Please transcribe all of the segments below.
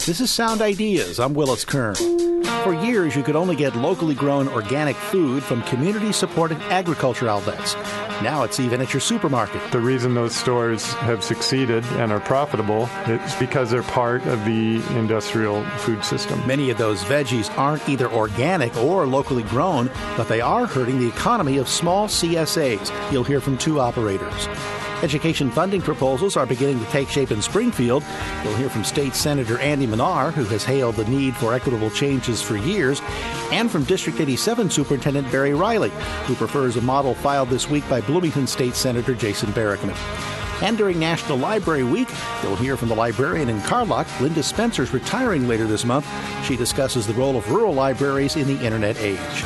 This is Sound Ideas. I'm Willis Kern. For years, you could only get locally grown organic food from community-supported agriculture outlets. Now it's even at your supermarket. The reason those stores have succeeded and are profitable is because they're part of the industrial food system. Many of those veggies aren't either organic or locally grown, but they are hurting the economy of small CSAs. You'll hear from two operators. Education funding proposals are beginning to take shape in Springfield. You'll hear from State Senator Andy Manar, who has hailed the need for equitable changes for years, and from District 87 Superintendent Barry Riley, who prefers a model filed this week by Bloomington State Senator Jason Barackman. And during National Library Week, you'll hear from the librarian in Carlock. Linda Spencer's retiring later this month. She discusses the role of rural libraries in the Internet age.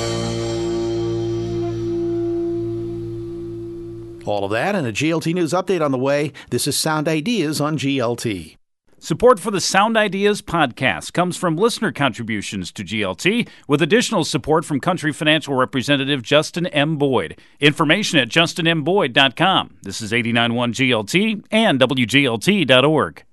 All of that and a GLT News update on the way. This is Sound Ideas on GLT. Support for the Sound Ideas podcast comes from listener contributions to GLT, with additional support from Country Financial Representative Justin M. Boyd. Information at justinmboyd.com. This is 89.1 GLT and WGLT.org.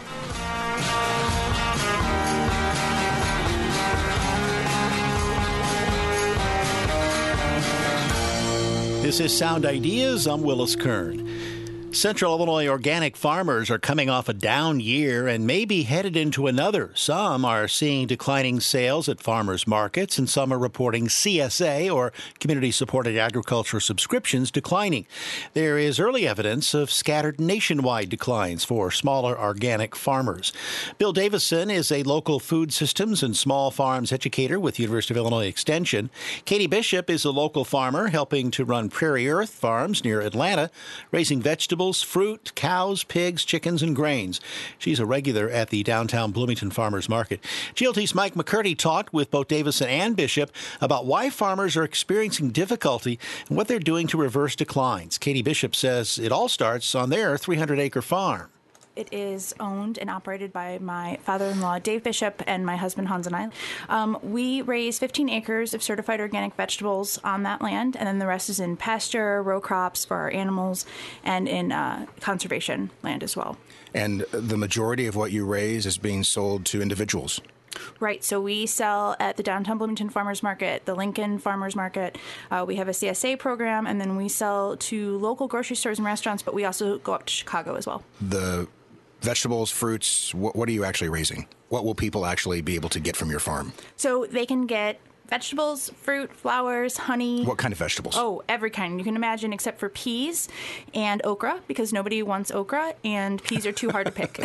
This is Sound Ideas. I'm Willis Kern. Central Illinois organic farmers are coming off a down year and may be headed into another. Some are seeing declining sales at farmers markets, and some are reporting CSA, or community-supported agriculture subscriptions, declining. There is early evidence of scattered nationwide declines for smaller organic farmers. Bill Davison is a local food systems and small farms educator with University of Illinois Extension. Katie Bishop is a local farmer helping to run Prairie Earth Farms near Atlanta, raising vegetables, fruit, cows, pigs, chickens, and grains. She's a regular at the downtown Bloomington Farmers Market. GLT's Mike McCurdy talked with both Davison and Bishop about why farmers are experiencing difficulty and what they're doing to reverse declines. Katie Bishop says it all starts on their 300-acre farm. It is owned and operated by my father-in-law, Dave Bishop, and my husband, Hans and I. We raise 15 acres of certified organic vegetables on that land, and then the rest is in pasture, row crops for our animals, and in conservation land as well. And the majority of what you raise is being sold to individuals? Right. So we sell at the downtown Bloomington Farmers Market, the Lincoln Farmers Market. We have a CSA program, and then we sell to local grocery stores and restaurants, but we also go up to Chicago as well. The vegetables, fruits, what are you actually raising? What will people actually be able to get from your farm? So they can get vegetables, fruit, flowers, honey. What kind of vegetables? Oh, every kind you can imagine except for peas and okra, because nobody wants okra, and peas are too hard to pick.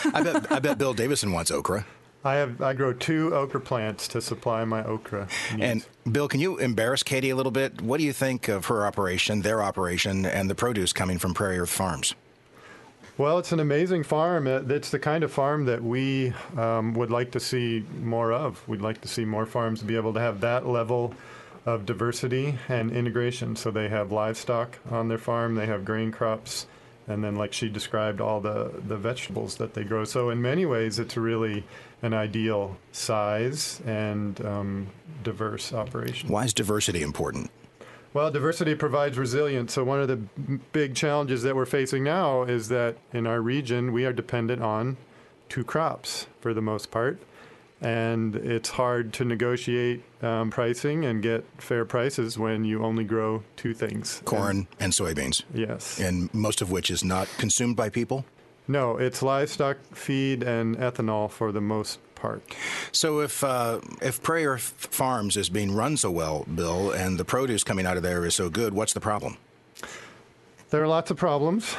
I bet Bill Davison wants okra. I grow 2 okra plants to supply my okra needs. And Bill, can you embarrass Katie a little bit? What do you think of her operation, their operation, and the produce coming from Prairie Earth Farms? Well, it's an amazing farm. It's the kind of farm that we would like to see more of. We'd like to see more farms be able to have that level of diversity and integration. So they have livestock on their farm, they have grain crops, and then, like she described, all the vegetables that they grow. So in many ways, it's really an ideal size and diverse operation. Why is diversity important? Well, diversity provides resilience. So one of the big challenges that we're facing now is that in our region, we are dependent on 2 crops for the most part. And it's hard to negotiate pricing and get fair prices when you only grow 2 things. Corn and soybeans. Yes. And most of which is not consumed by people? No, it's livestock feed and ethanol for the most part. So if Prairie Earth Farms is being run so well, Bill, and the produce coming out of there is so good, what's the problem? There are lots of problems,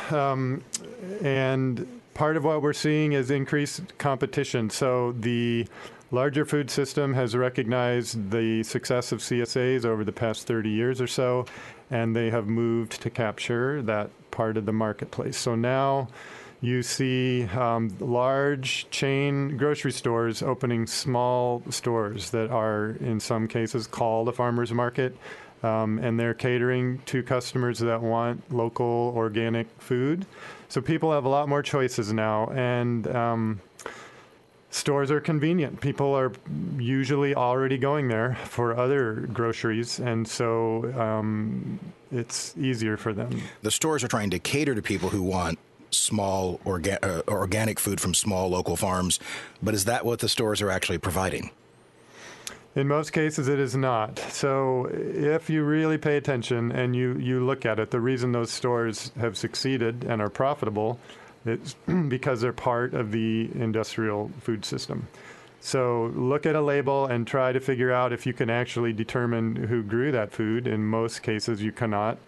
and part of what we're seeing is increased competition. So the larger food system has recognized the success of CSAs over the past 30 years or so, and they have moved to capture that part of the marketplace. So now you see large chain grocery stores opening small stores that are, in some cases, called a farmer's market, and they're catering to customers that want local organic food. So people have a lot more choices now, and stores are convenient. People are usually already going there for other groceries, and so it's easier for them. The stores are trying to cater to people who want small organic food from small local farms, but is that what the stores are actually providing? In most cases, it is not. So if you really pay attention and you look at it, the reason those stores have succeeded and are profitable is because they're part of the industrial food system. So look at a label and try to figure out if you can actually determine who grew that food. In most cases, you cannot.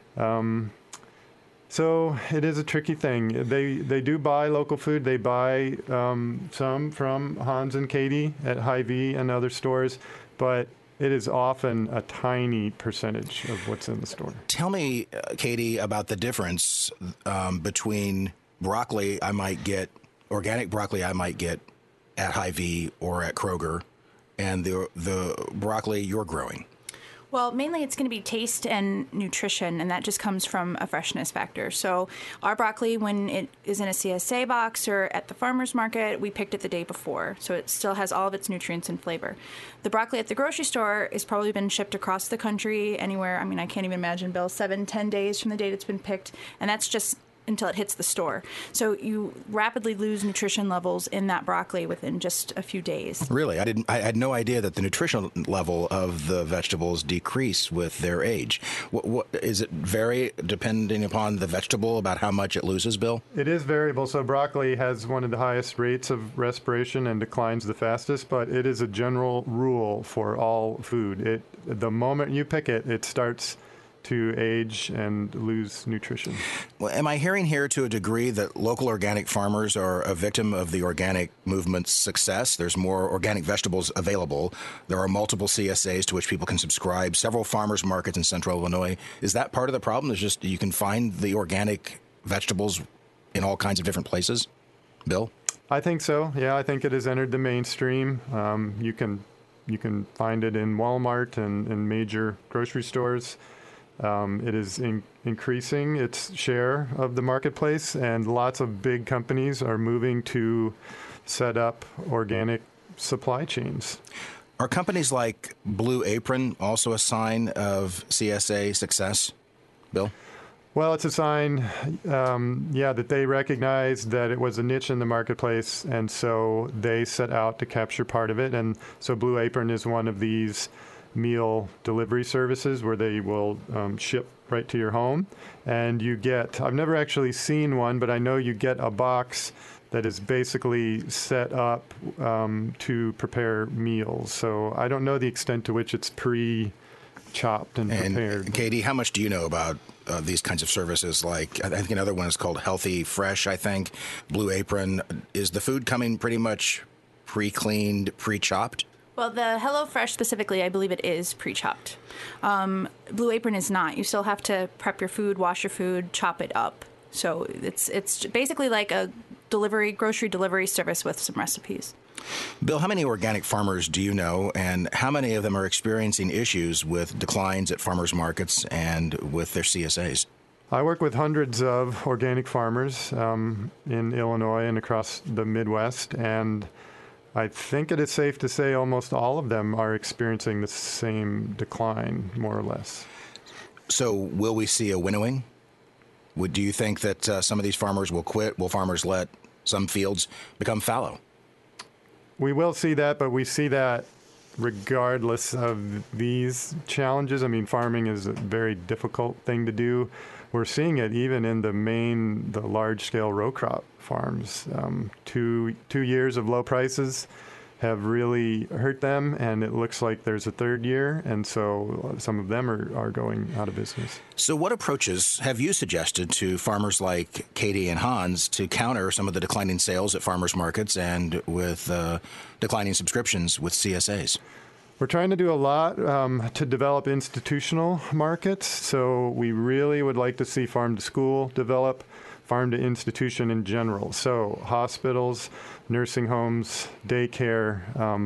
So it is a tricky thing. They do buy local food. They buy some from Hans and Katie at Hy-Vee and other stores, but it is often a tiny percentage of what's in the store. Tell me, Katie, about the difference between broccoli I might get, organic broccoli I might get at Hy-Vee or at Kroger, and the broccoli you're growing. Well, mainly it's going to be taste and nutrition, and that just comes from a freshness factor. So our broccoli, when it is in a CSA box or at the farmer's market, we picked it the day before. So it still has all of its nutrients and flavor. The broccoli at the grocery store has probably been shipped across the country anywhere. I mean, I can't even imagine, Bill, 7-10 days from the date it's been picked. And that's just until it hits the store. So you rapidly lose nutrition levels in that broccoli within just a few days. Really? I had no idea that the nutritional level of the vegetables decrease with their age. What is it vary depending upon the vegetable about how much it loses, Bill? It is variable. So broccoli has one of the highest rates of respiration and declines the fastest, but it is a general rule for all food. The moment you pick it, it starts to age and lose nutrition. Well, am I hearing here to a degree that local organic farmers are a victim of the organic movement's success? There's more organic vegetables available. There are multiple CSAs to which people can subscribe, several farmers markets in central Illinois. Is that part of the problem? Is just you can find the organic vegetables in all kinds of different places? Bill? I think so. Yeah, I think it has entered the mainstream. You can find it in Walmart and in major grocery stores. It is increasing its share of the marketplace, and lots of big companies are moving to set up organic supply chains. Are companies like Blue Apron also a sign of CSA success, Bill? Well, it's a sign, that they recognize that it was a niche in the marketplace, and so they set out to capture part of it. And so Blue Apron is one of these meal delivery services where they will ship right to your home. And you get, I've never actually seen one, but I know you get a box that is basically set up to prepare meals. So I don't know the extent to which it's pre-chopped and prepared. Katie, how much do you know about these kinds of services? Like, I think another one is called Healthy Fresh, I think. Blue Apron. Is the food coming pretty much pre-cleaned, pre-chopped? Well, the HelloFresh specifically, I believe it is pre-chopped. Blue Apron is not. You still have to prep your food, wash your food, chop it up. So it's basically like a grocery delivery service with some recipes. Bill, how many organic farmers do you know, and how many of them are experiencing issues with declines at farmers markets and with their CSAs? I work with hundreds of organic farmers in Illinois and across the Midwest, and I think it is safe to say almost all of them are experiencing the same decline, more or less. So will we see a winnowing? Do you think that some of these farmers will quit? Will farmers let some fields become fallow? We will see that, but we see that regardless of these challenges. I mean, farming is a very difficult thing to do. We're seeing it even in the large-scale row crop farms. 2 years of low prices have really hurt them, and it looks like there's a third year, and so some of them are going out of business. So what approaches have you suggested to farmers like Katie and Hans to counter some of the declining sales at farmers markets and with declining subscriptions with CSAs? We're trying to do a lot to develop institutional markets. So we really would like to see farm to school develop, farm to institution in general. So hospitals, nursing homes, daycare,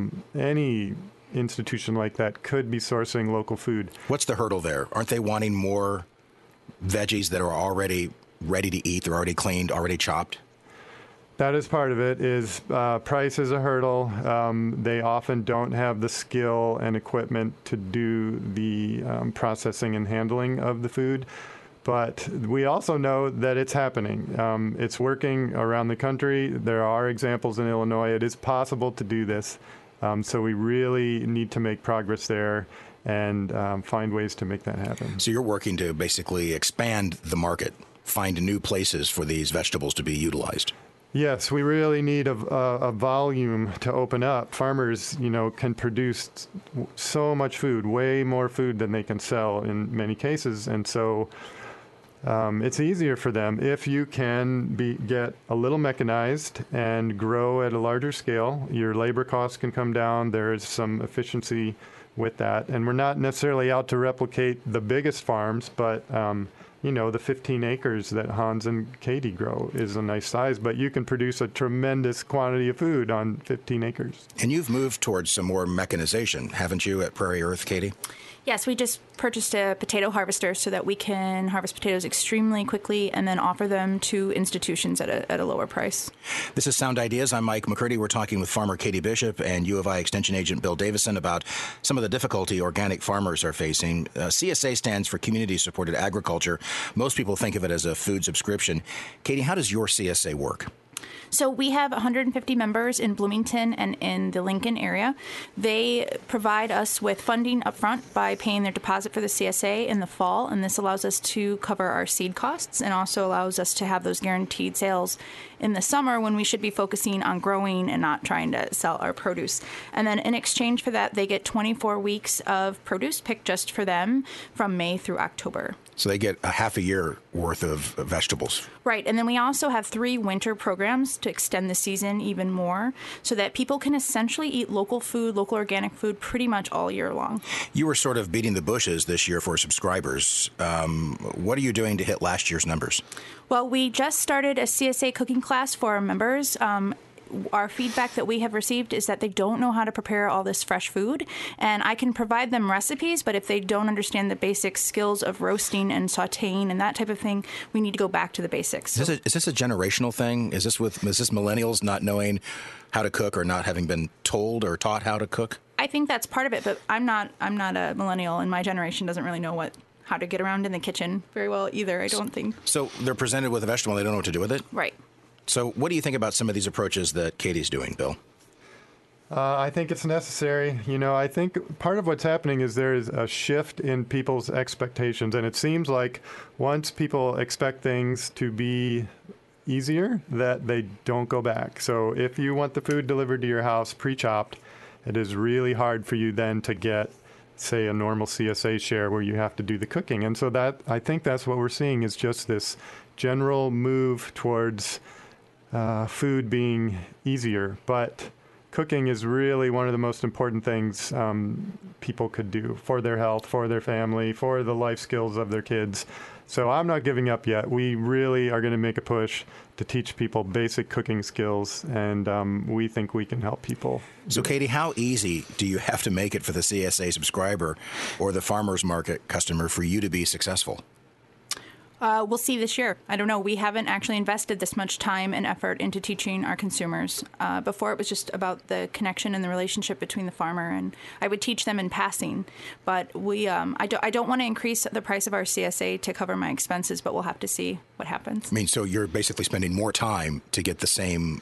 any institution like that could be sourcing local food. What's the hurdle there? Aren't they wanting more veggies that are already ready to eat? They're already cleaned, already chopped? That is part of it. Is price is a hurdle. They often don't have the skill and equipment to do the processing and handling of the food. But we also know that it's happening. It's working around the country. There are examples in Illinois. It is possible to do this. So we really need to make progress there and find ways to make that happen. So you're working to basically expand the market, find new places for these vegetables to be utilized. Yes, we really need a volume to open up. Farmers, can produce so much food, way more food than they can sell in many cases. And so it's easier for them if you can get a little mechanized and grow at a larger scale. Your labor costs can come down. There is some efficiency with that. And we're not necessarily out to replicate the biggest farms, but the 15 acres that Hans and Katie grow is a nice size, but you can produce a tremendous quantity of food on 15 acres. And you've moved towards some more mechanization, haven't you, at Prairie Earth, Katie? Yes, we just purchased a potato harvester so that we can harvest potatoes extremely quickly and then offer them to institutions at a lower price. This is Sound Ideas. I'm Mike McCurdy. We're talking with farmer Katie Bishop and U of I Extension Agent Bill Davison about some of the difficulty organic farmers are facing. CSA stands for Community Supported Agriculture. Most people think of it as a food subscription. Katie, how does your CSA work? So we have 150 members in Bloomington and in the Lincoln area. They provide us with funding up front by paying their deposit for the CSA in the fall, and this allows us to cover our seed costs and also allows us to have those guaranteed sales in the summer when we should be focusing on growing and not trying to sell our produce. And then in exchange for that, they get 24 weeks of produce picked just for them from May through October. So they get a half a year worth of vegetables. Right. And then we also have 3 winter programs to extend the season even more so that people can essentially eat local food, local organic food pretty much all year long. You were sort of beating the bushes this year for subscribers. What are you doing to hit last year's numbers? Well, we just started a CSA cooking class for our members. Our feedback that we have received is that they don't know how to prepare all this fresh food, and I can provide them recipes, but if they don't understand the basic skills of roasting and sautéing and that type of thing, we need to go back to the basics. Is this a generational thing? Is this millennials not knowing how to cook or not having been told or taught how to cook? I think that's part of it, but I'm not a millennial, and my generation doesn't really know how to get around in the kitchen very well either, I don't think. So they're presented with a vegetable and they don't know what to do with it? Right. So what do you think about some of these approaches that Katie's doing, Bill? I think it's necessary. I think part of what's happening is there is a shift in people's expectations, and it seems like once people expect things to be easier, that they don't go back. So if you want the food delivered to your house pre-chopped, it is really hard for you then to get, say, a normal CSA share where you have to do the cooking. And so I think that's what we're seeing is just this general move towards food being easier, but cooking is really one of the most important things people could do for their health, for their family, for the life skills of their kids. So I'm not giving up yet. We really are going to make a push to teach people basic cooking skills, and we think we can help people. So, Katie, how easy do you have to make it for the CSA subscriber or the farmer's market customer for you to be successful? We'll see this year. I don't know. We haven't actually invested this much time and effort into teaching our consumers. Before, it was just about the connection and the relationship between the farmer, and I would teach them in passing. But I don't want to increase the price of our CSA to cover my expenses, but we'll have to see what happens. I mean, so you're basically spending more time to get the same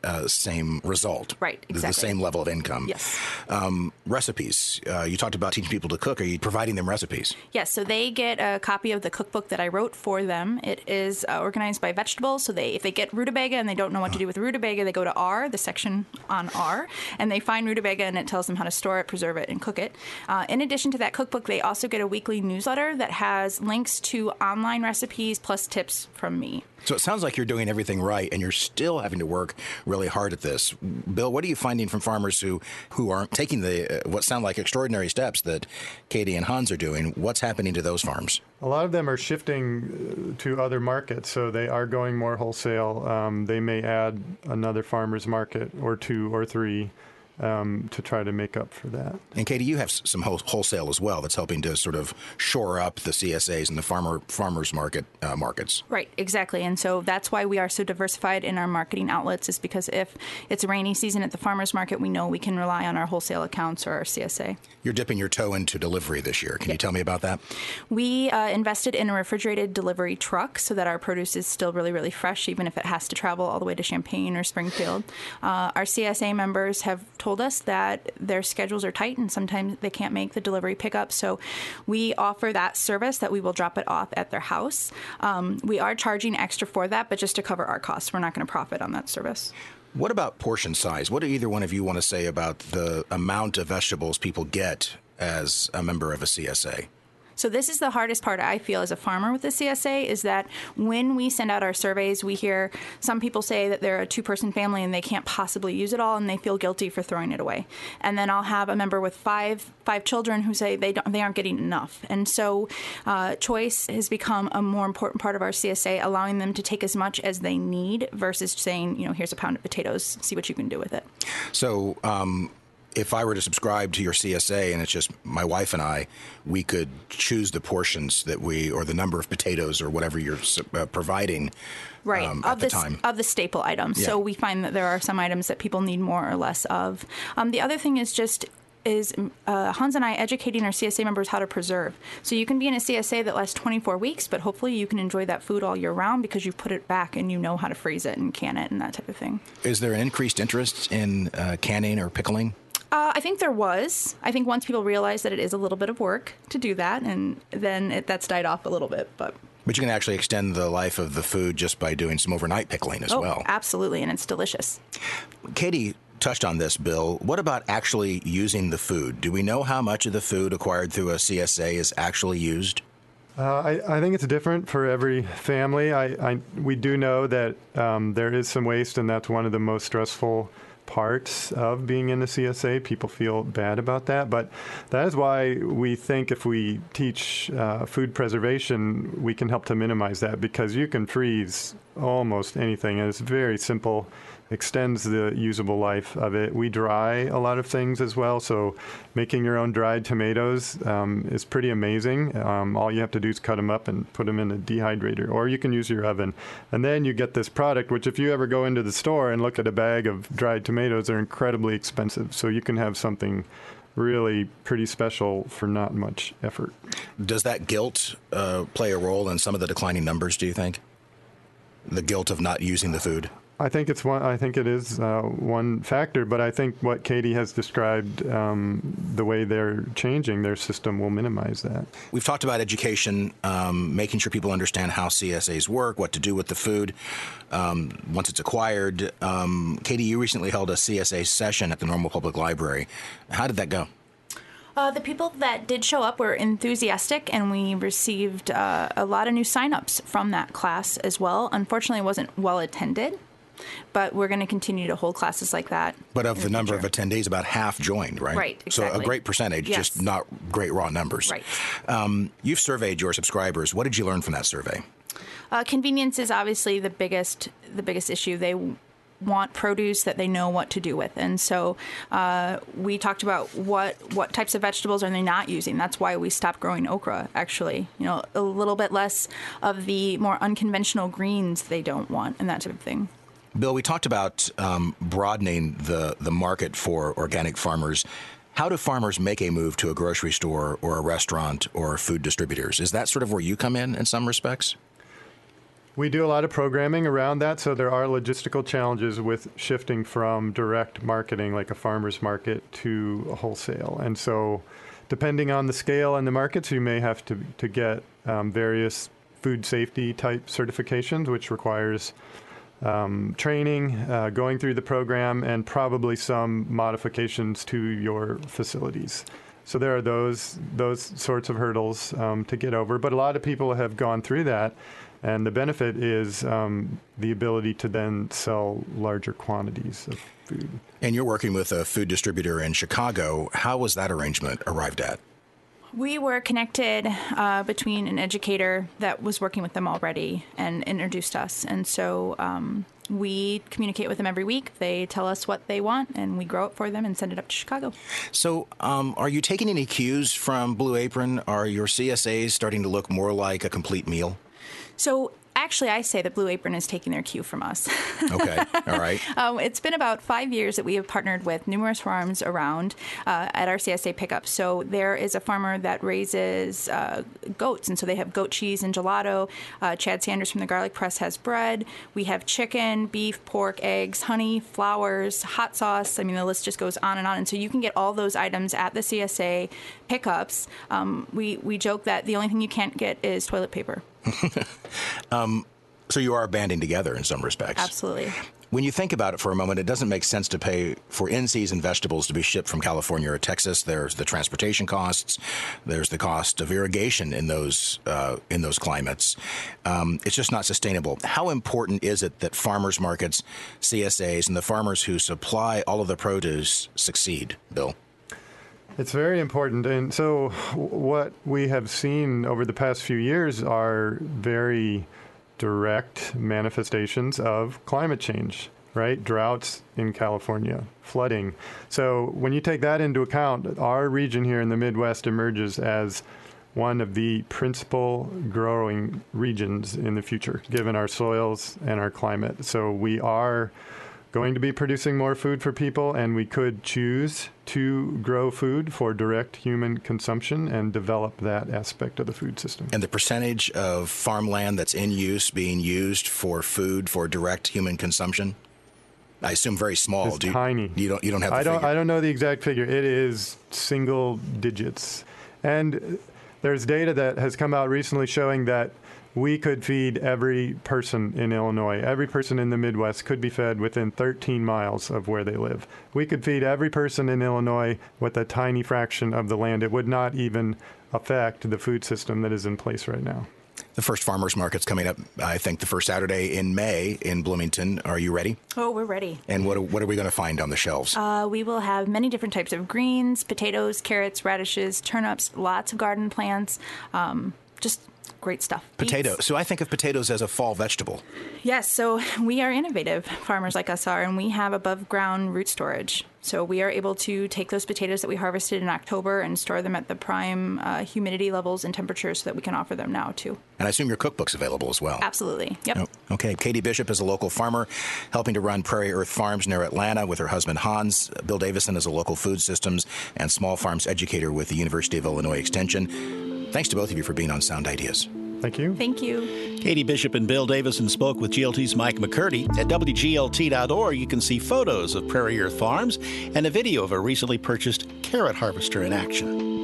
result. Right, exactly. The same level of income. Yes. Recipes. You talked about teaching people to cook. Are you providing them recipes? Yes, so they get a copy of the cookbook that I wrote for them. It is organized by vegetables, so if they get rutabaga and they don't know what to do with rutabaga, they go to R, the section on R, and they find rutabaga and it tells them how to store it, preserve it, and cook it. In addition to that cookbook, they also get a weekly newsletter that has links to online recipes plus tips from me. So it sounds like you're doing everything right, and you're still having to work really hard at this. Bill, what are you finding from farmers who aren't taking the what sound like extraordinary steps that Katie and Hans are doing? What's happening to those farms? A lot of them are shifting to other markets, so they are going more wholesale. They may add another farmer's market or 2 or 3. to try to make up for that. And Katie, you have some wholesale as well that's helping to sort of shore up the CSAs and the farmers market markets. Right, exactly. And so that's why we are so diversified in our marketing outlets, is because if it's a rainy season at the farmers market, we know we can rely on our wholesale accounts or our CSA. You're dipping your toe into delivery this year. Can you tell me about that? We invested in a refrigerated delivery truck so that our produce is still really, really fresh, even if it has to travel all the way to Champaign or Springfield. Our CSA members have told us that their schedules are tight and sometimes they can't make the delivery pickup. So we offer that service that we will drop it off at their house. We are charging extra for that, but just to cover our costs. We're not going to profit on that service. What about portion size? What do either one of you want to say about the amount of vegetables people get as a member of a CSA? So this is the hardest part, I feel, as a farmer with the CSA, is that when we send out our surveys, we hear some people say that they're a two-person family and they can't possibly use it all, and they feel guilty for throwing it away. And then I'll have a member with five children who say they aren't getting enough. And so choice has become a more important part of our CSA, allowing them to take as much as they need versus saying, here's a pound of potatoes, see what you can do with it. So if I were to subscribe to your CSA and it's just my wife and I, we could choose the portions that or the number of potatoes or whatever you're providing at the time. Of the staple items. Yeah. So we find that there are some items that people need more or less of. The other thing is Hans and I educating our CSA members how to preserve. So you can be in a CSA that lasts 24 weeks, but hopefully you can enjoy that food all year round because you've put it back and you know how to freeze it and can it and that type of thing. Is there an increased interest in canning or pickling? I think there was. I think once people realized that it is a little bit of work to do that, and then that's died off a little bit. But you can actually extend the life of the food just by doing some overnight pickling as well. Absolutely, and it's delicious. Katie touched on this, Bill. What about actually using the food? Do we know how much of the food acquired through a CSA is actually used? I think it's different for every family. We do know that there is some waste, and that's one of the most stressful parts of being in the CSA. People feel bad about that, but that is why we think if we teach food preservation, we can help to minimize that, because you can freeze almost anything, and it's very simple, extends the usable life of it. We dry a lot of things as well, so making your own dried tomatoes is pretty amazing. All you have to do is cut them up and put them in a dehydrator, or you can use your oven. And then you get this product, which if you ever go into the store and look at a bag of dried tomatoes, they're incredibly expensive. So you can have something really pretty special for not much effort. Does that guilt play a role in some of the declining numbers, do you think? The guilt of not using the food? I think it is one factor, but I think what Katie has described, the way they're changing their system, will minimize that. We've talked about education, making sure people understand how CSAs work, what to do with the food once it's acquired. Katie, you recently held a CSA session at the Normal Public Library. How did that go? The people that did show up were enthusiastic, and we received a lot of new signups from that class as well. Unfortunately, it wasn't well attended, but we're going to continue to hold classes like that. But of the number of attendees, about half joined, right? Right, exactly. So a great percentage, yes. Just not great raw numbers. Right. You've surveyed your subscribers. What did you learn from that survey? Convenience is obviously the biggest issue. They want produce that they know what to do with. And so we talked about what types of vegetables are they not using. That's why we stopped growing okra, actually. A little bit less of the more unconventional greens they don't want and that type of thing. Bill, we talked about broadening the market for organic farmers. How do farmers make a move to a grocery store or a restaurant or food distributors? Is that sort of where you come in some respects? We do a lot of programming around that, so there are logistical challenges with shifting from direct marketing, like a farmer's market, to wholesale. And so depending on the scale and the markets, you may have to get various food safety type certifications, which requires training, going through the program, and probably some modifications to your facilities. So there are those sorts of hurdles to get over. But a lot of people have gone through that, and the benefit is the ability to then sell larger quantities of food. And you're working with a food distributor in Chicago. How was that arrangement arrived at? We were connected between an educator that was working with them already and introduced us. And so we communicate with them every week. They tell us what they want, and we grow it for them and send it up to Chicago. So are you taking any cues from Blue Apron? Are your CSAs starting to look more like a complete meal? So actually, I say that Blue Apron is taking their cue from us. Okay, all right. It's been about 5 years that we have partnered with numerous farms around at our CSA pickup. So there is a farmer that raises goats, and so they have goat cheese and gelato. Chad Sanders from the Garlic Press has bread. We have chicken, beef, pork, eggs, honey, flowers, hot sauce. I mean, the list just goes on. And so you can get all those items at the CSA pickups. We joke that the only thing you can't get is toilet paper. So you are banding together in some respects. Absolutely. When you think about it for a moment, it doesn't make sense to pay for in-season vegetables to be shipped from California or Texas. There's the transportation costs. There's the cost of irrigation in those climates. It's just not sustainable. How important is it that farmers markets, CSAs, and the farmers who supply all of the produce succeed, Bill? It's very important. And so what we have seen over the past few years are very direct manifestations of climate change, right? Droughts in California, flooding. So when you take that into account, our region here in the Midwest emerges as one of the principal growing regions in the future, given our soils and our climate. So we are going to be producing more food for people, and we could choose to grow food for direct human consumption and develop that aspect of the food system. And the percentage of farmland that's in use being used for food for direct human consumption, I assume very small. It's tiny. You don't have the figure. I don't know the exact figure. It is single digits. And there's data that has come out recently showing that we could feed every person in Illinois. Every person in the Midwest could be fed within 13 miles of where they live. We could feed every person in Illinois with a tiny fraction of the land. It would not even affect the food system that is in place right now. The first farmers market's coming up, I think, the first Saturday in May in Bloomington. Are you ready? Oh, we're ready. And what are we going to find on the shelves? We will have many different types of greens, potatoes, carrots, radishes, turnips, lots of garden plants, just great stuff. Potato. Beets. So I think of potatoes as a fall vegetable. Yes, so we are innovative, farmers like us are, and we have above ground root storage. So we are able to take those potatoes that we harvested in October and store them at the prime humidity levels and temperatures so that we can offer them now, too. And I assume your cookbook's available as well. Absolutely. Yep. Oh, okay. Katie Bishop is a local farmer helping to run Prairie Earth Farms near Atlanta with her husband, Hans. Bill Davison is a local food systems and small farms educator with the University of Illinois Extension. Thanks to both of you for being on Sound Ideas. Thank you. Thank you. Katie Bishop and Bill Davison spoke with GLT's Mike McCurdy. At WGLT.org, you can see photos of Prairie Earth Farms and a video of a recently purchased carrot harvester in action.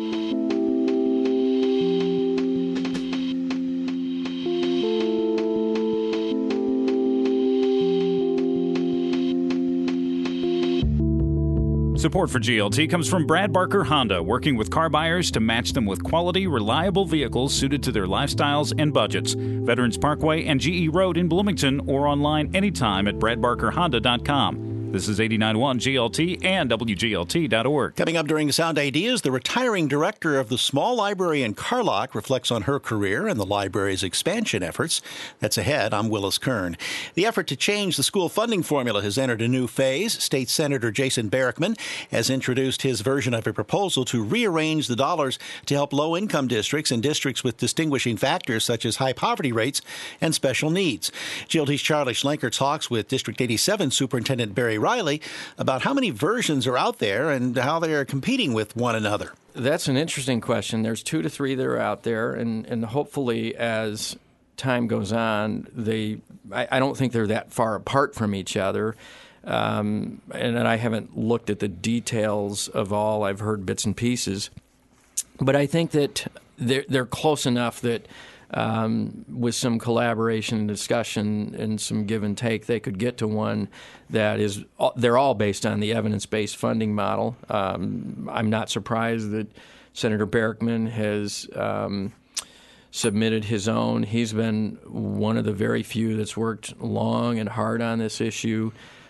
Support for GLT comes from Brad Barker Honda, working with car buyers to match them with quality, reliable vehicles suited to their lifestyles and budgets. Veterans Parkway and GE Road in Bloomington, or online anytime at bradbarkerhonda.com. This is 89.1 GLT and WGLT.org. Coming up during Sound Ideas, the retiring director of the Small Library in Carlock reflects on her career and the library's expansion efforts. That's ahead. I'm Willis Kern. The effort to change the school funding formula has entered a new phase. State Senator Jason Barackman has introduced his version of a proposal to rearrange the dollars to help low-income districts and districts with distinguishing factors such as high poverty rates and special needs. GLT's Charlie Schlenker talks with District 87 Superintendent Barry Riley about how many versions are out there and how they are competing with one another. That's an interesting question. There's 2 to 3 that are out there, and hopefully as time goes on, I don't think they're that far apart from each other. And I haven't looked at the details of all. I've heard bits and pieces. But I think that they're close enough that with some collaboration and discussion and some give and take, they could get to one that is, they're all based on the evidence-based funding model. I'm not surprised that Senator Barackman has submitted his own. He's been one of the very few that's worked long and hard on this issue.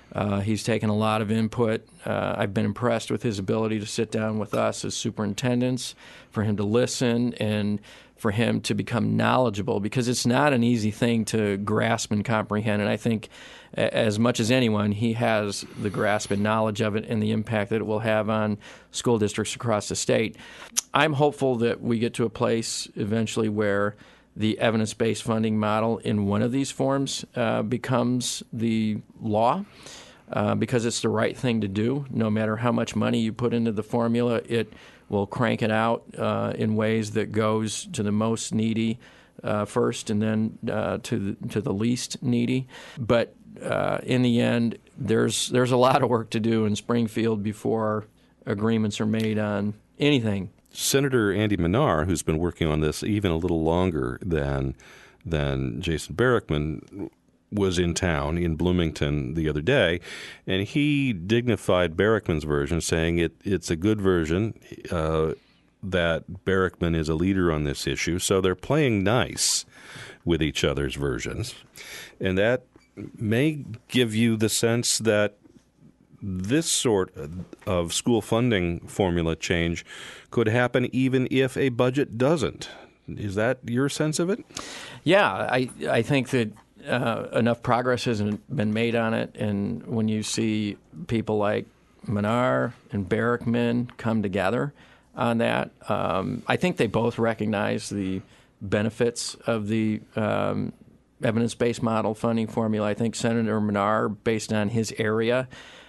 He's taken a lot of input. I've been impressed with his ability to sit down with us as superintendents, for him to listen, and for him to become knowledgeable, because it's not an easy thing to grasp and comprehend. And I think as much as anyone, he has the grasp and knowledge of it and the impact that it will have on school districts across the state. I'm hopeful that we get to a place eventually where the evidence-based funding model in one of these forms becomes the law, because it's the right thing to do. No matter how much money you put into the formula, it will crank it out in ways that goes to the most needy first, and then to the least needy. But in the end, there's a lot of work to do in Springfield before agreements are made on anything. Senator Andy Manar, who's been working on this even a little longer than Jason Barackman, was in town in Bloomington the other day, and he dignified Barackman's version, saying it's a good version, that Barackman is a leader on this issue. So they're playing nice with each other's versions. And that may give you the sense that this sort of school funding formula change could happen even if a budget doesn't. Is that your sense of it? Yeah, I think that enough progress hasn't been made on it, and when you see people like Manar and Barackman come together on that, I think they both recognize the benefits of the evidence-based model funding formula. I think Senator Manar, based on his area,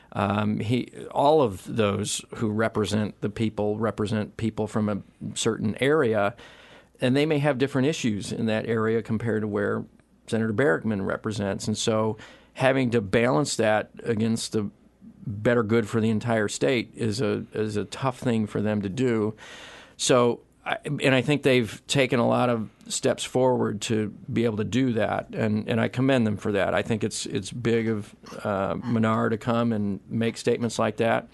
all of those who represent people from a certain area, and they may have different issues in that area compared to where Senator Barackman represents. And so having to balance that against the better good for the entire state is a tough thing for them to do. So, I think they've taken a lot of steps forward to be able to do that, and I commend them for that. I think it's big of Manar to come and make statements like that.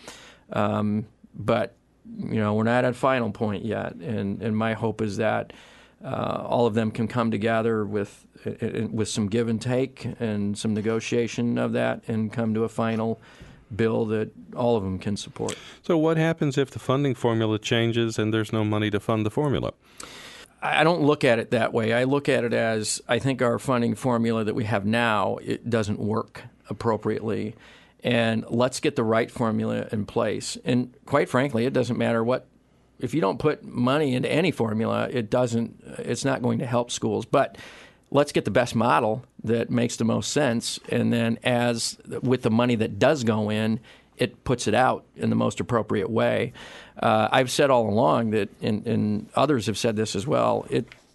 But we're not at a final point yet, and my hope is that all of them can come together with some give and take and some negotiation of that, and come to a final bill that all of them can support. So what happens if the funding formula changes and there's no money to fund the formula? I don't look at it that way. I look at it as, I think our funding formula that we have now, it doesn't work appropriately. And let's get the right formula in place. And quite frankly, it doesn't matter what. If you don't put money into any formula, it's not going to help schools. But let's get the best model that makes the most sense, and then as with the money that does go in, it puts it out in the most appropriate way. I've said all along that, and others have said this as well,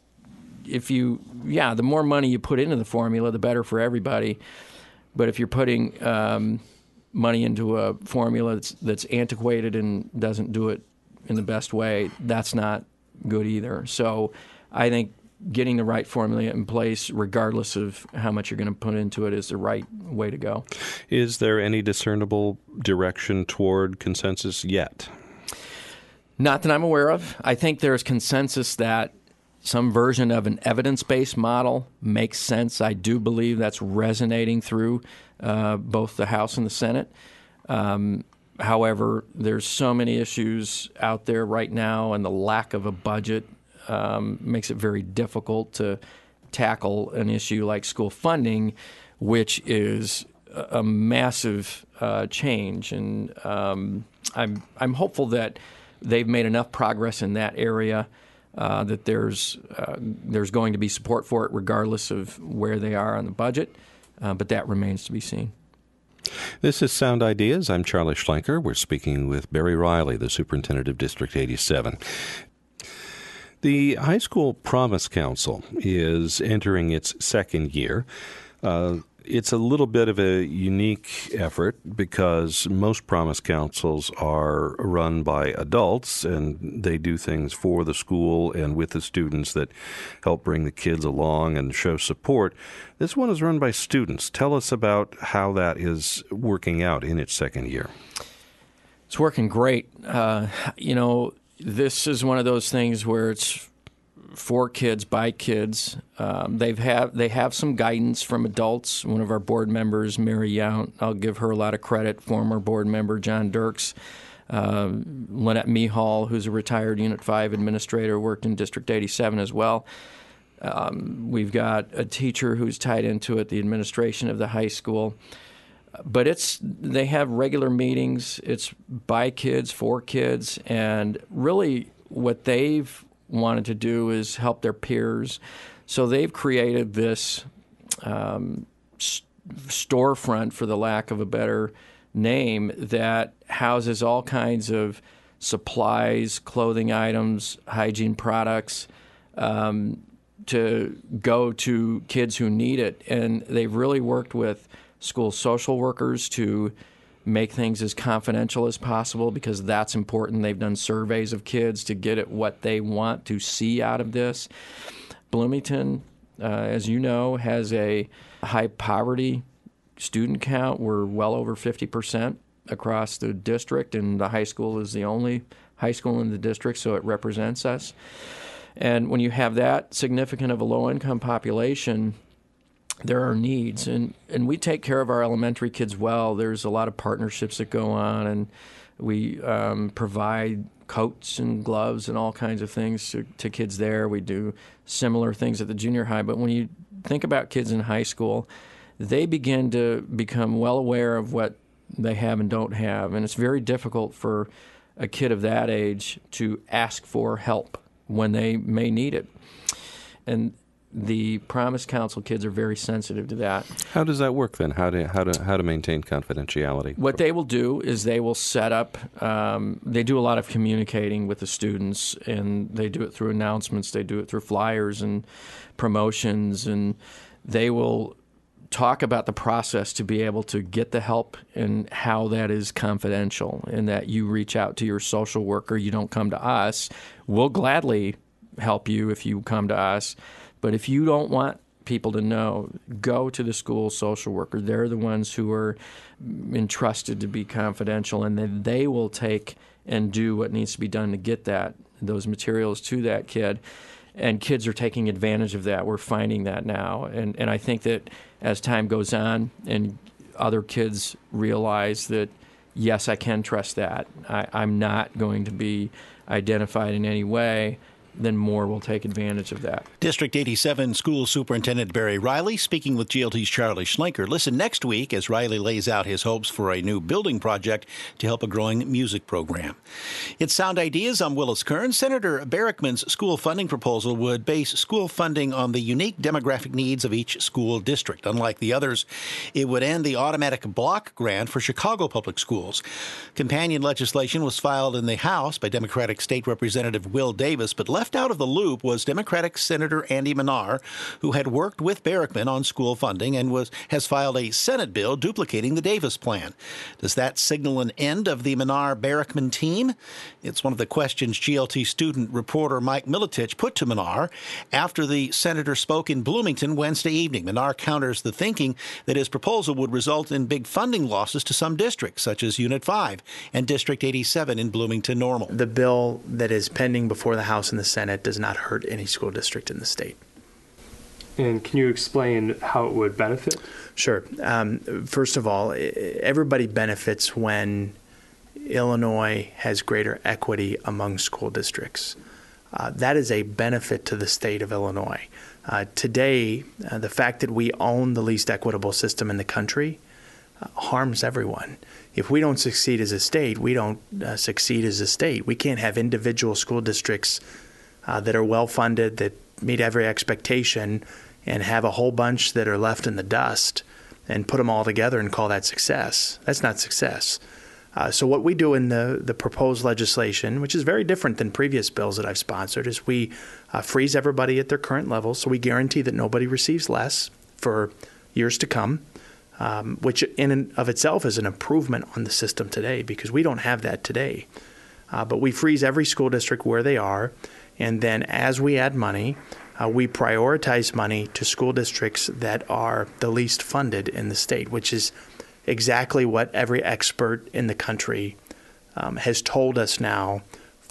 the more money you put into the formula, the better for everybody. But if you're putting money into a formula that's antiquated and doesn't do it in the best way, that's not good either. So I think getting the right formula in place, regardless of how much you're going to put into it, is the right way to go. Is there any discernible direction toward consensus yet? Not that I'm aware of. I think there's consensus that some version of an evidence-based model makes sense. I do believe that's resonating through both the House and the Senate. However, there's so many issues out there right now, and the lack of a budget makes it very difficult to tackle an issue like school funding, which is a massive change. And I'm hopeful that they've made enough progress in that area that there's going to be support for it regardless of where they are on the budget, but that remains to be seen. This is Sound Ideas. I'm Charlie Schlenker. We're speaking with Barry Riley, the superintendent of District 87. The High School Promise Council is entering its second year. It's a little bit of a unique effort because most Promise Councils are run by adults, and they do things for the school and with the students that help bring the kids along and show support. This one is run by students. Tell us about how that is working out in its second year. It's working great. This is one of those things where it's for kids, by kids. They have some guidance from adults. One of our board members, Mary Yount, I'll give her a lot of credit. Former board member John Dirks, Lynette Mehall, who's a retired Unit 5 administrator, worked in District 87 as well. We've got a teacher who's tied into it, the administration of the high school. But they have regular meetings. It's by kids, for kids, and really what they've wanted to do is help their peers. So they've created this storefront, for the lack of a better name, that houses all kinds of supplies, clothing items, hygiene products to go to kids who need it. And they've really worked with school social workers to make things as confidential as possible, because that's important. They've done surveys of kids to get at what they want to see out of this. Bloomington, as you know, has a high poverty student count. We're well over 50% across the district, and the high school is the only high school in the district, so it represents us. And when you have that significant of a low-income population, there are needs, and we take care of our elementary kids well. There's a lot of partnerships that go on, and we provide coats and gloves and all kinds of things to kids there. We do similar things at the junior high. But when you think about kids in high school, they begin to become well aware of what they have and don't have, and it's very difficult for a kid of that age to ask for help when they may need it. And the Promise Council kids are very sensitive to that. How does that work then? How to maintain confidentiality? What they will do is they will set up. They do a lot of communicating with the students, and they do it through announcements. They do it through flyers and promotions, and they will talk about the process to be able to get the help and how that is confidential, and that you reach out to your social worker. You don't come to us. We'll gladly help you if you come to us. But if you don't want people to know, go to the school social worker. They're the ones who are entrusted to be confidential, and then they will take and do what needs to be done to get those materials to that kid. And kids are taking advantage of that. We're finding that now. And I think that as time goes on and other kids realize that, yes, I can trust that, I'm not going to be identified in any way, then more will take advantage of that. District 87 School Superintendent Barry Riley speaking with GLT's Charlie Schlenker. Listen next week as Riley lays out his hopes for a new building project to help a growing music program. It's Sound Ideas. I'm Willis Kern. Senator Barackman's school funding proposal would base school funding on the unique demographic needs of each school district. Unlike the others, it would end the automatic block grant for Chicago public schools. Companion legislation was filed in the House by Democratic State Representative Will Davis, but left out of the loop was Democratic Senator Andy Manar, who had worked with Barackman on school funding and has filed a Senate bill duplicating the Davis plan. Does that signal an end of the Manar-Barackman team? It's one of the questions GLT student reporter Mike Militich put to Manar after the senator spoke in Bloomington Wednesday evening. Manar counters the thinking that his proposal would result in big funding losses to some districts, such as Unit 5 and District 87 in Bloomington Normal. The bill that is pending before the House and the Senate does not hurt any school district in the state. And can you explain how it would benefit? Sure. First of all, everybody benefits when Illinois has greater equity among school districts. That is a benefit to the state of Illinois. Today, the fact that we own the least equitable system in the country harms everyone. If we don't succeed as a state, we don't succeed as a state. We can't have individual school districts that are well-funded, that meet every expectation, and have a whole bunch that are left in the dust and put them all together and call that success. That's not success. So what we do in the proposed legislation, which is very different than previous bills that I've sponsored, is we freeze everybody at their current level, so we guarantee that nobody receives less for years to come, which in and of itself is an improvement on the system today, because we don't have that today. But we freeze every school district where they are, and then as we add money, we prioritize money to school districts that are the least funded in the state, which is exactly what every expert in the country has told us now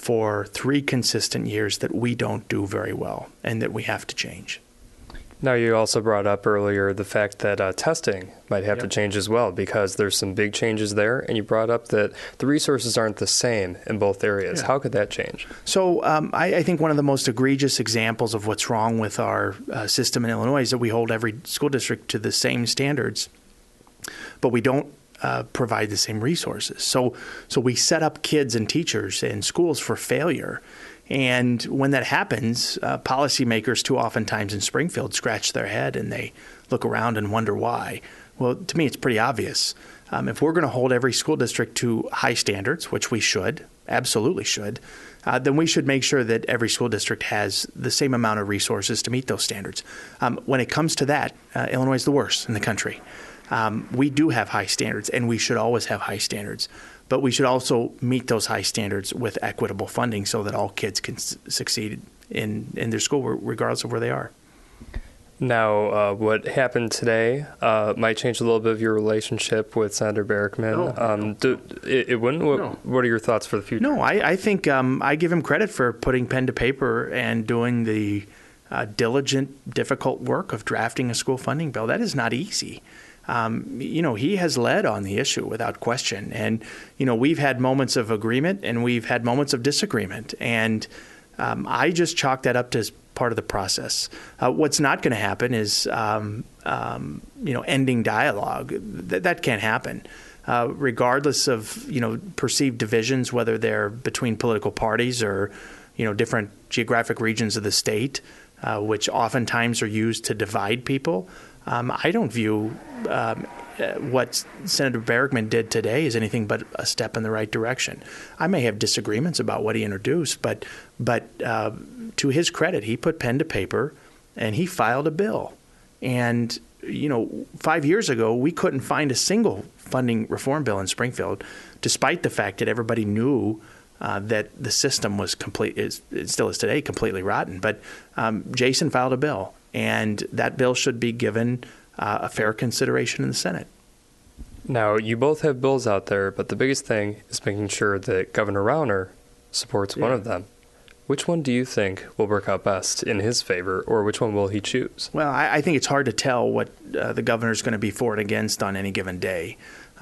for 3 consistent years that we don't do very well and that we have to change. Now, you also brought up earlier the fact that testing might have to change as well, because there's some big changes there, and you brought up that the resources aren't the same in both areas. How could that change? So I think one of the most egregious examples of what's wrong with our system in Illinois is that we hold every school district to the same standards, but we don't provide the same resources. So we set up kids and teachers and schools for failure. And when that happens, policymakers too oftentimes in Springfield scratch their head and they look around and wonder why. Well, to me, it's pretty obvious. If we're going to hold every school district to high standards, which we should, absolutely should, then we should make sure that every school district has the same amount of resources to meet those standards. When it comes to that, Illinois is the worst in the country. We do have high standards, and we should always have high standards. But we should also meet those high standards with equitable funding so that all kids can succeed in their school, regardless of where they are. Now, what happened today might change a little bit of your relationship with Senator Barackman. It wouldn't? What are your thoughts for the future? No, I think I give him credit for putting pen to paper and doing the diligent, difficult work of drafting a school funding bill. That is not easy. He has led on the issue without question. And, we've had moments of agreement and we've had moments of disagreement. And I just chalk that up to as part of the process. What's not going to happen is, ending dialogue. That can't happen. Regardless of, perceived divisions, whether they're between political parties or, different geographic regions of the state, which oftentimes are used to divide people. I don't view what Senator Barackman did today as anything but a step in the right direction. I may have disagreements about what he introduced, but to his credit, he put pen to paper and he filed a bill. And 5 years ago, we couldn't find a single funding reform bill in Springfield, despite the fact that everybody knew that the system was it still is today, completely rotten. But Jason filed a bill. And that bill should be given a fair consideration in the Senate. Now, you both have bills out there, but the biggest thing is making sure that Governor Rauner supports one of them. Which one do you think will work out best in his favor, or which one will he choose? Well, I think it's hard to tell what the governor is going to be for and against on any given day.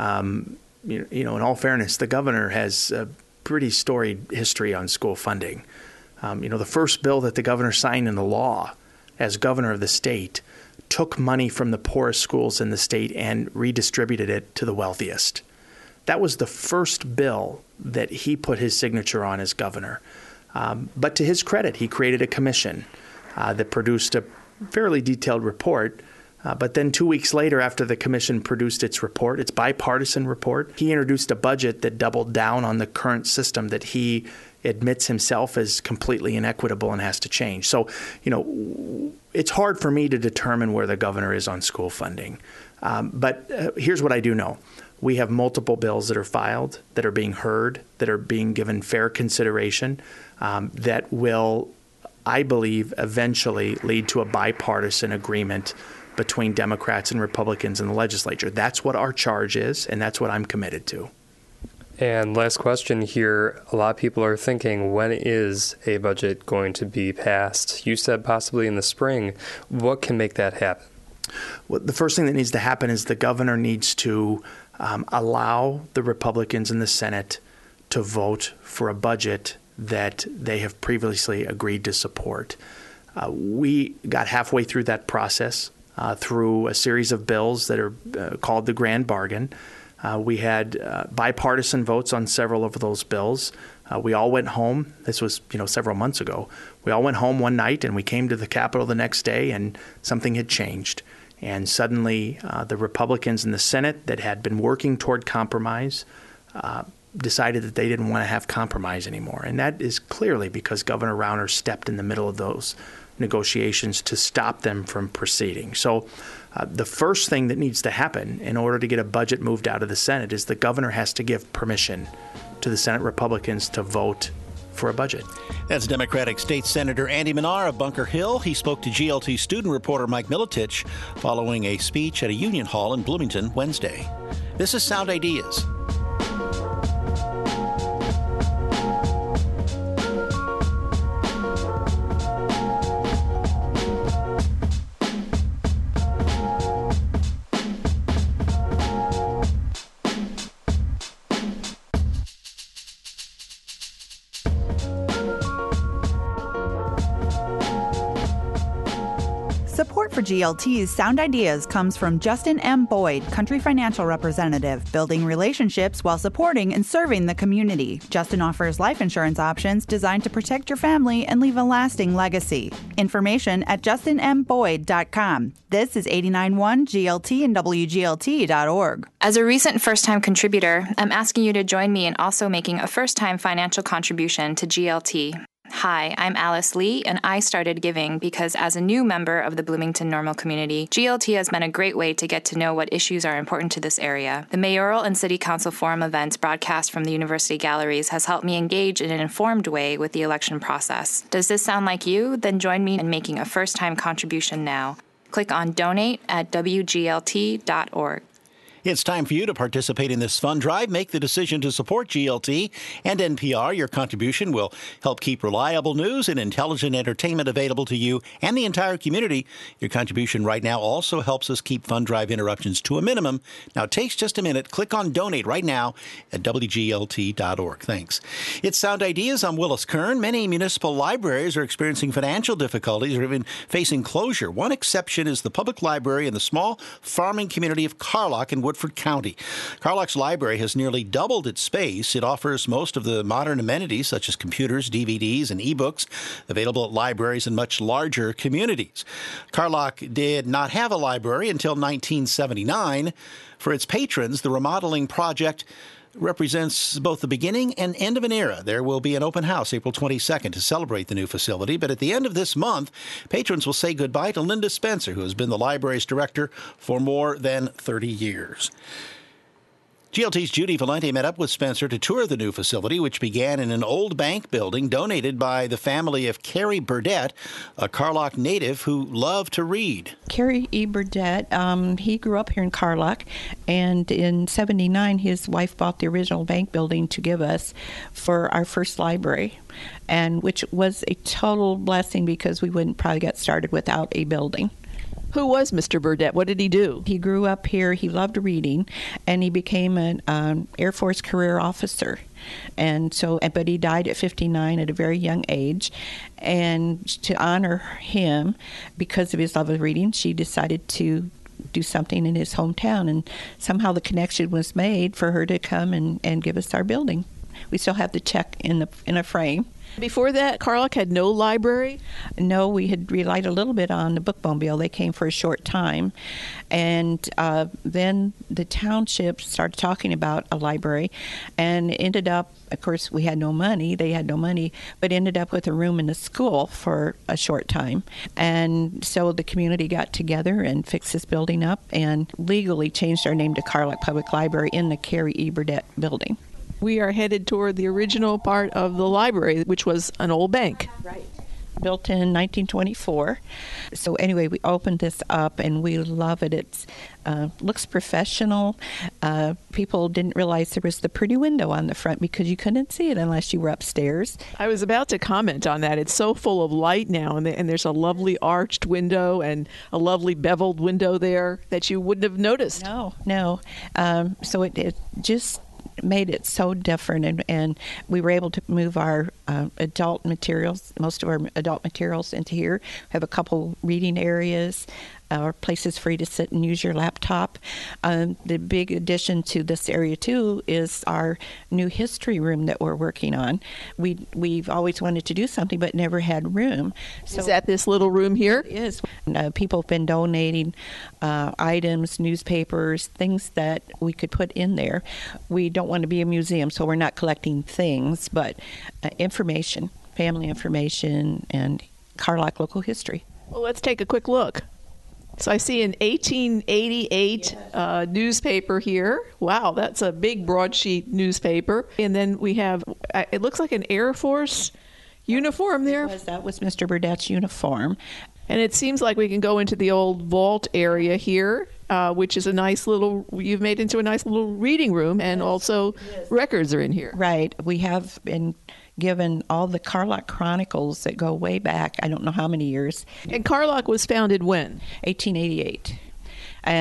In all fairness, the governor has a pretty storied history on school funding. The first bill that the governor signed into law as governor of the state took money from the poorest schools in the state and redistributed it to the wealthiest. That was the first bill that he put his signature on as governor. But to his credit, he created a commission that produced a fairly detailed report. But then 2 weeks later, after the commission produced its report, its bipartisan report, he introduced a budget that doubled down on the current system that he admits himself as completely inequitable and has to change. So, it's hard for me to determine where the governor is on school funding. But here's what I do know. We have multiple bills that are filed, that are being heard, that are being given fair consideration, that will, I believe, eventually lead to a bipartisan agreement between Democrats and Republicans in the legislature. That's what our charge is, and that's what I'm committed to. And last question here. A lot of people are thinking, when is a budget going to be passed? You said possibly in the spring. What can make that happen? Well, the first thing that needs to happen is the governor needs to allow the Republicans in the Senate to vote for a budget that they have previously agreed to support. We got halfway through that process through a series of bills that are called the Grand Bargain. We had bipartisan votes on several of those bills. We all went home. This was, several months ago. We all went home one night and we came to the Capitol the next day and something had changed. And suddenly the Republicans in the Senate that had been working toward compromise decided that they didn't want to have compromise anymore. And that is clearly because Governor Rauner stepped in the middle of those negotiations to stop them from proceeding. So the first thing that needs to happen in order to get a budget moved out of the Senate is the governor has to give permission to the Senate Republicans to vote for a budget. That's Democratic State Senator Andy Manar of Bunker Hill. He spoke to GLT student reporter Mike Militich following a speech at a union hall in Bloomington Wednesday. This is Sound Ideas. for GLT's Sound Ideas comes from Justin M. Boyd, Country Financial Representative, building relationships while supporting and serving the community. Justin offers life insurance options designed to protect your family and leave a lasting legacy. Information at justinmboyd.com. This is 89.1 GLT and WGLT.org. As a recent first-time contributor, I'm asking you to join me in also making a first-time financial contribution to GLT. Hi, I'm Alice Lee, and I started giving because as a new member of the Bloomington Normal community, GLT has been a great way to get to know what issues are important to this area. The mayoral and city council forum events broadcast from the university galleries has helped me engage in an informed way with the election process. Does this sound like you? Then join me in making a first-time contribution now. Click on Donate at WGLT.org. It's time for you to participate in this fund drive. Make the decision to support GLT and NPR. Your contribution will help keep reliable news and intelligent entertainment available to you and the entire community. Your contribution right now also helps us keep fund drive interruptions to a minimum. Now, it takes just a minute. Click on Donate right now at WGLT.org. Thanks. It's Sound Ideas. I'm Willis Kern. Many municipal libraries are experiencing financial difficulties or even facing closure. One exception is the public library in the small farming community of Carlock in Woodford County. Carlock's library has nearly doubled its space. It offers most of the modern amenities such as computers, DVDs, and ebooks available at libraries in much larger communities. Carlock did not have a library until 1979. For its patrons, the remodeling project represents both the beginning and end of an era. There will be an open house April 22nd to celebrate the new facility, but at the end of this month, patrons will say goodbye to Linda Spencer, who has been the library's director for more than 30 years. GLT's Judy Valente met up with Spencer to tour the new facility, which began in an old bank building donated by the family of Carrie Burdett, a Carlock native who loved to read. Carrie E. Burdett, he grew up here in Carlock, and in '79, his wife bought the original bank building to give us for our first library, and which was a total blessing because we wouldn't probably get started without a building. Who was Mr. Burdett? What did he do? He grew up here. He loved reading, and he became an Air Force career officer. But he died at 59 at a very young age. And to honor him, because of his love of reading, she decided to do something in his hometown. And somehow the connection was made for her to come and give us our building. We still have the check in a frame. Before that, Carlock had no library? No, we had relied a little bit on the Bookmobile. They came for a short time. And then the township started talking about a library and ended up, of course, we had no money. They had no money, but ended up with a room in the school for a short time. And so the community got together and fixed this building up and legally changed our name to Carlock Public Library in the Carrie E. Burdett building. We are headed toward the original part of the library, which was an old bank. Right. Built in 1924. So anyway, we opened this up, and we love it. It looks professional. People didn't realize there was the pretty window on the front because you couldn't see it unless you were upstairs. I was about to comment on that. It's so full of light now, and there's a lovely arched window and a lovely beveled window there that you wouldn't have noticed. No. So it just made it so different, and we were able to move our adult materials, most of our adult materials, into here. We have a couple reading areas, or places for you to sit and use your laptop. The big addition to this area too is our new history room that we're working on. We've always wanted to do something but never had room. So is that this little room here? It is. People have been donating items, newspapers, things that we could put in there. We don't want to be a museum, so we're not collecting things, but information, family information, and Carlock local history. Well, let's take a quick look. So I see an 1888 newspaper here. Wow, that's a big broadsheet newspaper. And then we have, it looks like an Air Force uniform there. That was Mr. Burdett's uniform. And it seems like we can go into the old vault area here, which is a nice little, you've made into a nice little reading room, and also records are in here. Right. We have been given all the Carlock Chronicles that go way back, I don't know how many years. And Carlock was founded when? 1888. And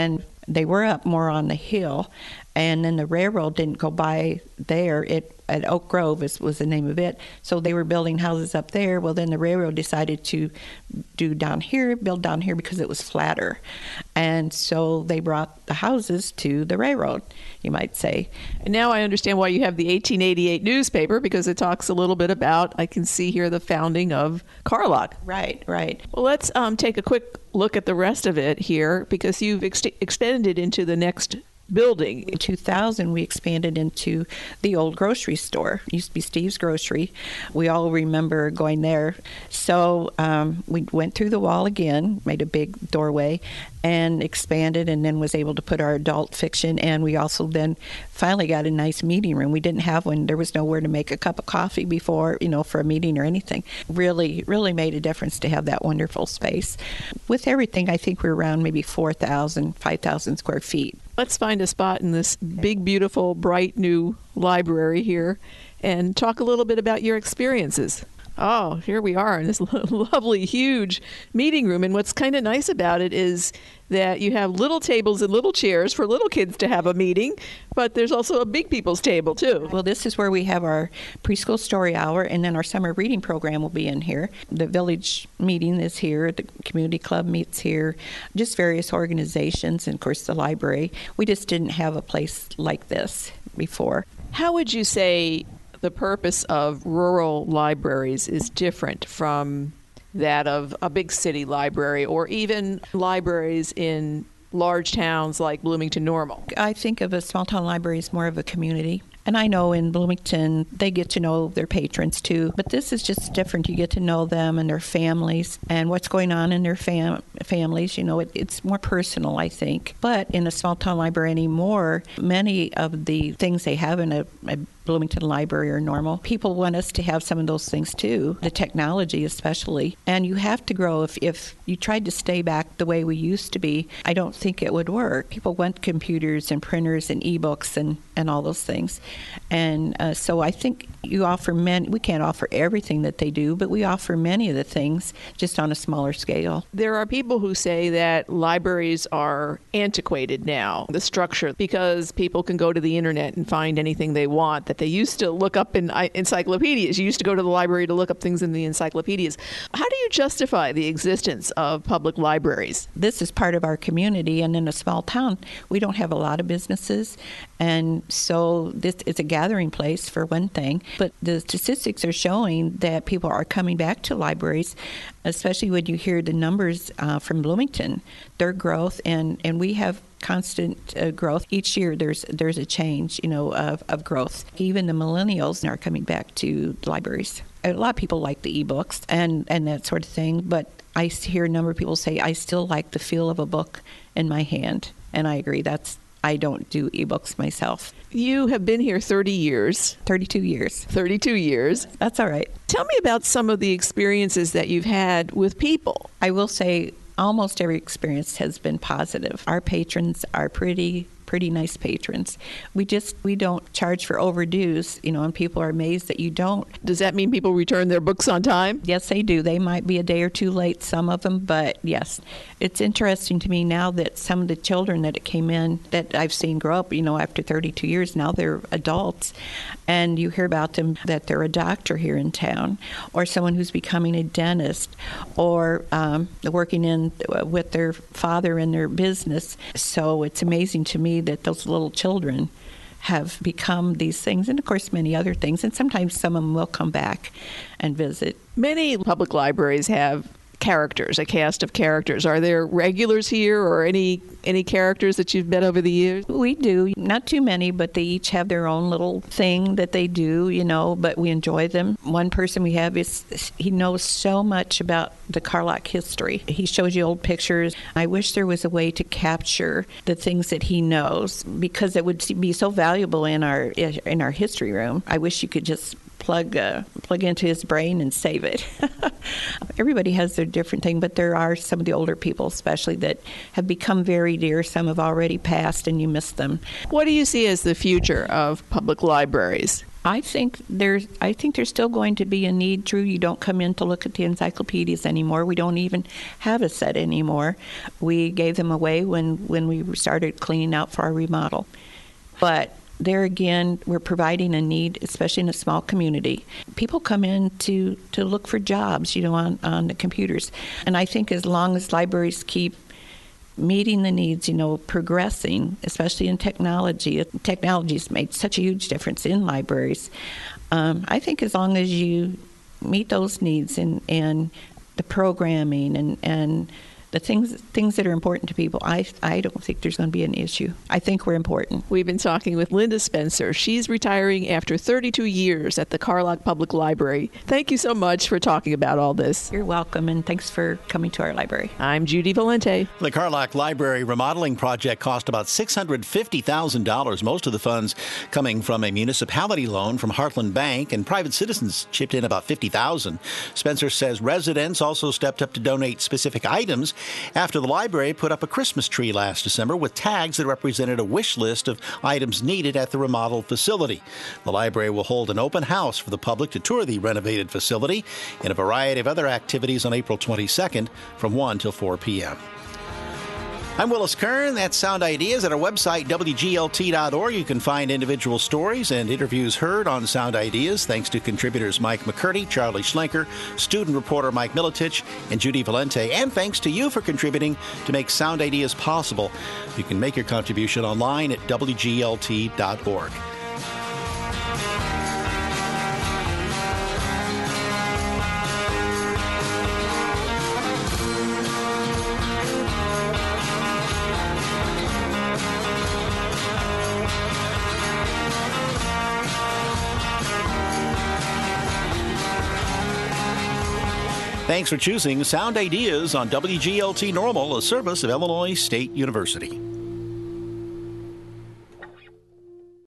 They were up more on the hill, and then the railroad didn't go by there. At Oak Grove was the name of it. So they were building houses up there. Well, then the railroad decided to build down here because it was flatter. And so they brought the houses to the railroad, you might say. And now I understand why you have the 1888 newspaper, because it talks a little bit about, I can see here, the founding of Carlock. Right. Well, let's take a quick look at the rest of it here, because you've extended into the next building. In 2000, we expanded into the old grocery store. It used to be Steve's Grocery. We all remember going there. So we went through the wall again, made a big doorway, and expanded, and then was able to put our adult fiction. And we also then finally got a nice meeting room. We didn't have one. There was nowhere to make a cup of coffee before, for a meeting or anything. Really, really made a difference to have that wonderful space. With everything, I think we're around maybe 4,000, 5,000 square feet. Let's find a spot in this big, beautiful, bright new library here and talk a little bit about your experiences. Oh, here we are in this lovely, huge meeting room. And what's kind of nice about it is that you have little tables and little chairs for little kids to have a meeting, but there's also a big people's table, too. Well, this is where we have our preschool story hour, and then our summer reading program will be in here. The village meeting is here. The community club meets here. Just various organizations, and, of course, the library. We just didn't have a place like this before. How would you say the purpose of rural libraries is different from that of a big city library, or even libraries in large towns like Bloomington Normal? I think of a small town library as more of a community. And I know in Bloomington, they get to know their patrons too. But this is just different. You get to know them and their families and what's going on in their families. It's more personal, I think. But in a small town library anymore, many of the things they have in a Bloomington library are normal. People want us to have some of those things too, the technology especially. And you have to grow. If you tried to stay back the way we used to be, I don't think it would work. People want computers and printers and e-books and all those things. And so I think you offer we can't offer everything that they do, but we offer many of the things just on a smaller scale. There are people who say that libraries are antiquated now, the structure, because people can go to the internet and find anything they want that they used to look up in encyclopedias. You used to go to the library to look up things in the encyclopedias. How do you justify the existence of public libraries? This is part of our community, and in a small town, we don't have a lot of businesses, and so this is a gathering place for one thing. But the statistics are showing that people are coming back to libraries, especially when you hear the numbers from Bloomington, their growth, and we have constant growth. Each year there's a change, of growth. Even the millennials are coming back to libraries. A lot of people like the e-books and that sort of thing, but I hear a number of people say, I still like the feel of a book in my hand. And I agree. I don't do e-books myself. You have been here 30 years. 32 years. 32 years. That's all right. Tell me about some of the experiences that you've had with people. I will say almost every experience has been positive. Our patrons are pretty nice patrons. We don't charge for overdues, and people are amazed that you don't. Does that mean people return their books on time? Yes, they do. They might be a day or two late, some of them, but yes. It's interesting to me now that some of the children that came in that I've seen grow up, after 32 years, now they're adults, and you hear about them that they're a doctor here in town, or someone who's becoming a dentist, or working with their father in their business. So it's amazing to me that those little children have become these things, and of course many other things, and sometimes some of them will come back and visit. Many public libraries have characters, a cast of characters. Are there regulars here or any characters that you've met over the years? We do. Not too many, but they each have their own little thing that they do, but we enjoy them. One person we have he knows so much about the Carlock history. He shows you old pictures. I wish there was a way to capture the things that he knows, because it would be so valuable in our history room. I wish you could just plug into his brain and save it. Everybody has their different thing, but there are some of the older people especially that have become very dear. Some have already passed and you miss them. What do you see as the future of public libraries? I think there's still going to be a need, Drew. You don't come in to look at the encyclopedias anymore. We don't even have a set anymore. We gave them away when we started cleaning out for our remodel. But there again, we're providing a need, especially in a small community. People come in to look for jobs, on the computers. And I think as long as libraries keep meeting the needs, progressing, especially in technology. Technology's made such a huge difference in libraries. I think as long as you meet those needs and the programming and the things that are important to people, I don't think there's going to be an issue. I think we're important. We've been talking with Linda Spencer. She's retiring after 32 years at the Carlock Public Library. Thank you so much for talking about all this. You're welcome, and thanks for coming to our library. I'm Judy Valente. The Carlock Library remodeling project cost about $650,000, most of the funds coming from a municipality loan from Heartland Bank, and private citizens chipped in about $50,000. Spencer says residents also stepped up to donate specific items after the library put up a Christmas tree last December with tags that represented a wish list of items needed at the remodeled facility. The library will hold an open house for the public to tour the renovated facility and a variety of other activities on April 22nd from 1 till 4 p.m. I'm Willis Kern. That's Sound Ideas. At our website, WGLT.org, you can find individual stories and interviews heard on Sound Ideas, thanks to contributors Mike McCurdy, Charlie Schlenker, student reporter Mike Militich, and Judy Valente, and thanks to you for contributing to make Sound Ideas possible. You can make your contribution online at WGLT.org. Thanks for choosing Sound Ideas on WGLT Normal, a service of Illinois State University.